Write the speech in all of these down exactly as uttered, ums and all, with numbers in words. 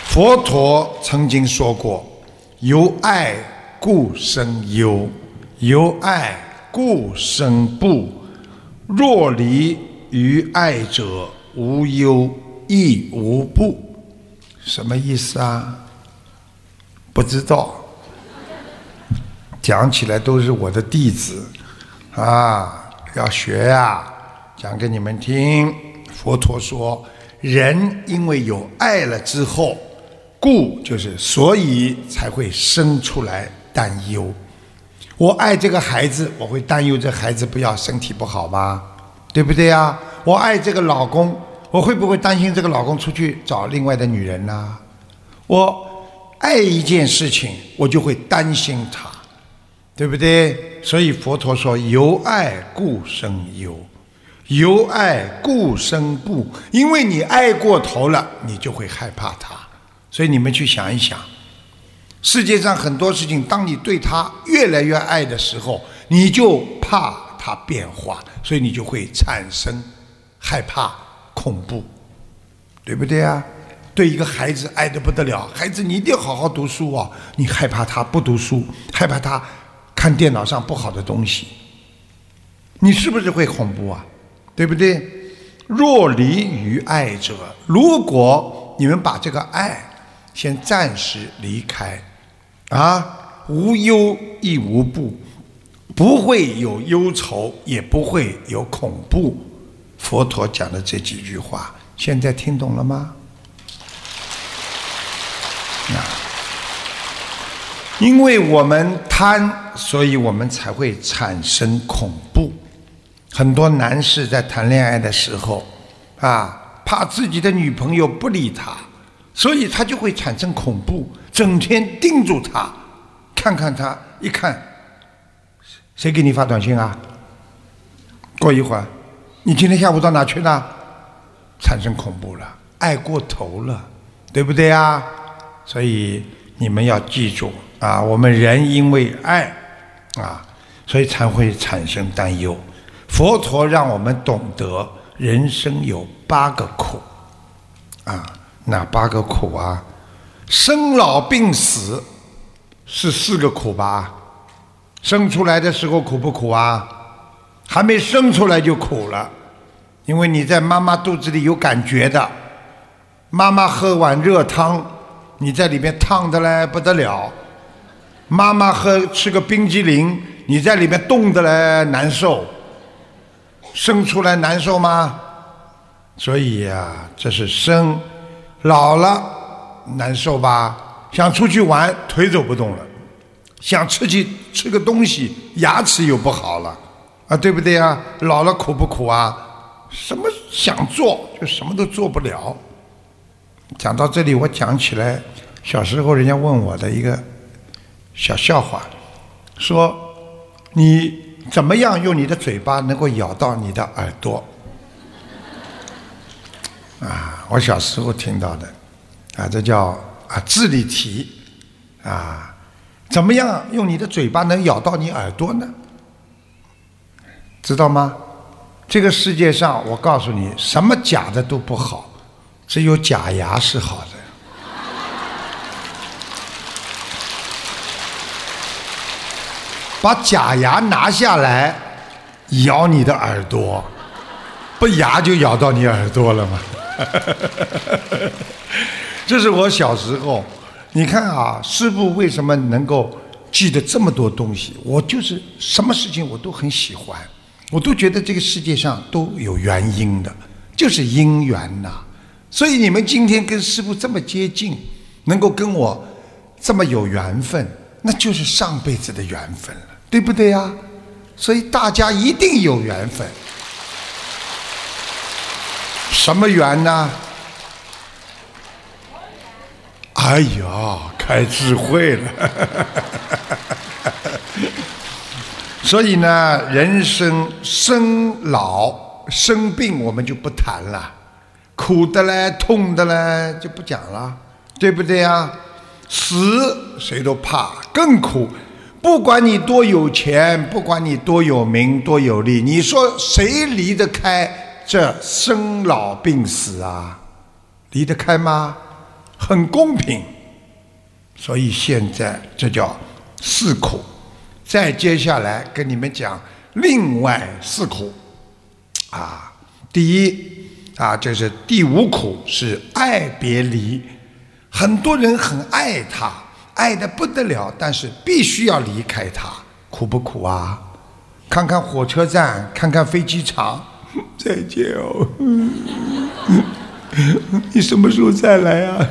佛陀曾经说过：由爱故生忧，由爱故生怖。若离于爱者，无忧亦无怖。什么意思啊？不知道。讲起来都是我的弟子啊，要学呀、啊，讲给你们听。佛陀说，人因为有爱了之后，故就是所以才会生出来担忧。我爱这个孩子，我会担忧这孩子不要身体不好吧，对不对呀？我爱这个老公，我会不会担心这个老公出去找另外的女人呢？我爱一件事情，我就会担心他，对不对？所以佛陀说，由爱故生忧，由爱故生怖。因为你爱过头了，你就会害怕他。所以你们去想一想，世界上很多事情，当你对他越来越爱的时候，你就怕他变化，所以你就会产生害怕、恐怖，对不对啊？对一个孩子爱得不得了，孩子你一定要好好读书啊，你害怕他不读书，害怕他看电脑上不好的东西，你是不是会恐怖啊？对不对？若离于爱者，如果你们把这个爱先暂时离开啊，无忧亦无怖，不会有忧愁，也不会有恐怖。佛陀讲的这几句话，现在听懂了吗？啊，因为我们贪，所以我们才会产生恐怖。很多男士在谈恋爱的时候啊，怕自己的女朋友不理他，所以他就会产生恐怖，整天盯住他，看看他，一看谁给你发短信啊？过一会儿，你今天下午到哪去了？产生恐怖了，爱过头了，对不对啊？所以你们要记住啊，我们人因为爱啊，所以才会产生担忧。佛陀让我们懂得人生有八个苦啊，哪八个苦啊？生老病死是四个苦吧？生出来的时候苦不苦啊？还没生出来就苦了，因为你在妈妈肚子里有感觉的。妈妈喝碗热汤，你在里面烫的嘞不得了；妈妈喝吃个冰激凌，你在里面冻的嘞难受。生出来难受吗？所以呀、啊，这是生。老了难受吧？想出去玩，腿走不动了；想吃起吃个东西，牙齿又不好了，啊，对不对啊？老了苦不苦啊？什么想做就什么都做不了。讲到这里，我讲起来，小时候人家问我的一个小笑话，说你怎么样用你的嘴巴能够咬到你的耳朵？啊，我小时候听到的，啊，这叫啊智力题，啊，怎么样用你的嘴巴能咬到你耳朵呢？知道吗？这个世界上，我告诉你，什么假的都不好，只有假牙是好的。把假牙拿下来，咬你的耳朵，不牙就咬到你耳朵了吗？这是我小时候，你看啊，师父为什么能够记得这么多东西？我就是什么事情我都很喜欢，我都觉得这个世界上都有原因的，就是因缘呐、啊。所以你们今天跟师父这么接近，能够跟我这么有缘分，那就是上辈子的缘分了，对不对呀？所以大家一定有缘分。什么缘呢？哎呀，开智慧了。所以呢，人生生老生病我们就不谈了，苦的嘞痛的嘞就不讲了，对不对啊？死谁都怕，更苦。不管你多有钱，不管你多有名多有利，你说谁离得开这生老病死啊？离得开吗？ 很公平。所以现在这叫四苦。再接下来跟你们讲另外四苦啊，第一啊，这是第五苦，是爱别离。很多人很爱他，爱得不得了，但是必须要离开他，苦不苦啊？看看火车站，看看飞机场，再见哦，你什么时候再来啊？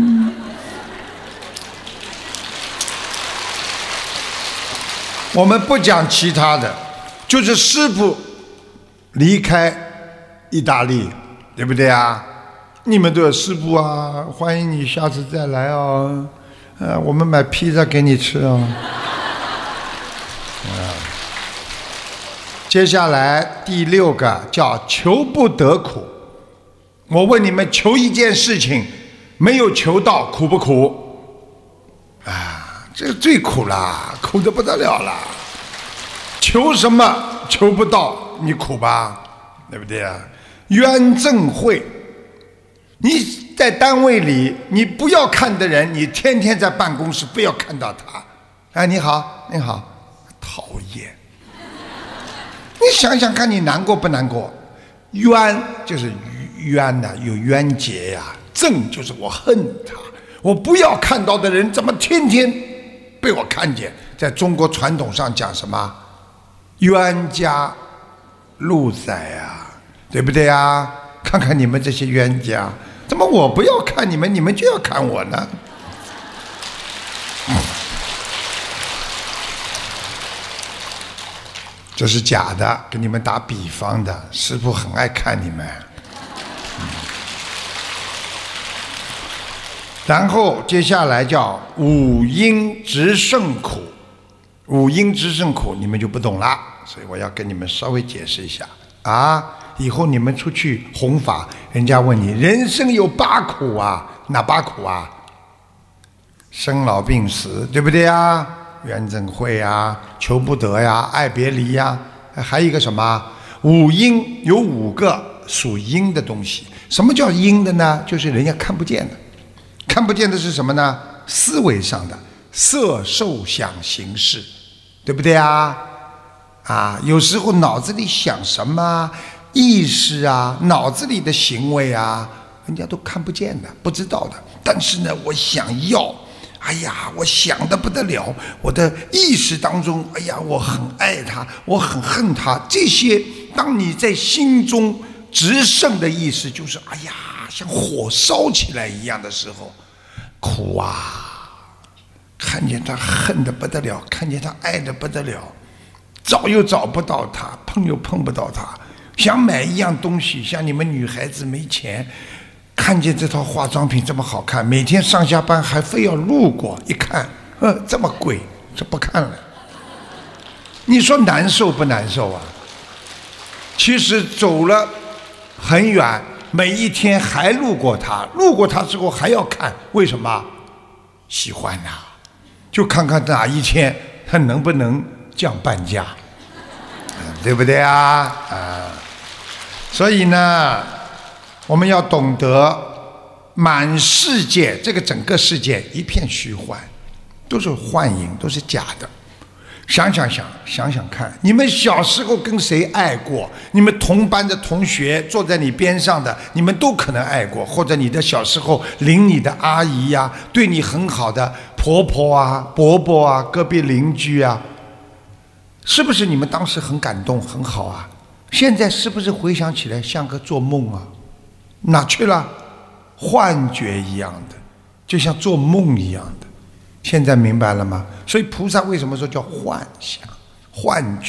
我们不讲其他的，就是师父离开意大利，对不对啊？你们都有师父啊，欢迎你下次再来哦。呃，我们买披萨给你吃哦。啊，接下来第六个叫求不得苦。我问你们，求一件事情没有求到，苦不苦？啊，这最苦啦，苦得不得了啦。求什么求不到，你苦吧，对不对啊？冤憎会，你在单位里，你不要看的人，你天天在办公室不要看到他。哎，你好，你好，讨厌。你想想看，你难过不难过？冤就是冤呐、啊，有冤结呀、啊。憎就是我恨他，我不要看到的人，怎么天天被我看见？在中国传统上讲什么？冤家路窄啊，对不对啊？看看你们这些冤家，怎么我不要看你们，你们就要看我呢？这是假的，给你们打比方的。师父很爱看你们。然后接下来叫五阴执胜苦。五阴执胜苦你们就不懂了，所以我要跟你们稍微解释一下啊。以后你们出去弘法，人家问你人生有八苦啊，哪八苦啊？生老病死，对不对啊？冤憎会啊，求不得呀，爱别离呀，还有一个什么？五阴有五个属阴的东西。什么叫阴的呢？就是人家看不见的。看不见的是什么呢？思维上的色受想行识，对不对啊？啊，有时候脑子里想什么意识啊，脑子里的行为啊，人家都看不见的，不知道的。但是呢，我想要，哎呀，我想得不得了，我的意识当中，哎呀，我很爱他，我很恨他。这些，当你在心中执胜的意识，就是哎呀，像火烧起来一样的时候，苦啊！看见他恨得不得了，看见他爱得不得了，找又找不到他，碰又碰不到他。想买一样东西，像你们女孩子没钱，看见这套化妆品这么好看，每天上下班还非要路过一看，呃，这么贵，这不看了。你说难受不难受啊？其实走了很远，每一天还路过他，路过他之后还要看，为什么？喜欢呐、啊。就看看哪一天他能不能降半价，对不对啊？啊，所以呢，我们要懂得，满世界这个整个世界一片虚幻，都是幻影，都是假的。想想想，想想看，你们小时候跟谁爱过？你们同班的同学坐在你边上的，你们都可能爱过，或者你的小时候领你的阿姨呀、啊，对你很好的婆婆啊、伯伯啊、隔壁邻居啊，是不是你们当时很感动、很好啊？现在是不是回想起来像个做梦啊？哪去了？幻觉一样的，就像做梦一样的。现在明白了吗？所以菩萨为什么说叫幻想、幻觉？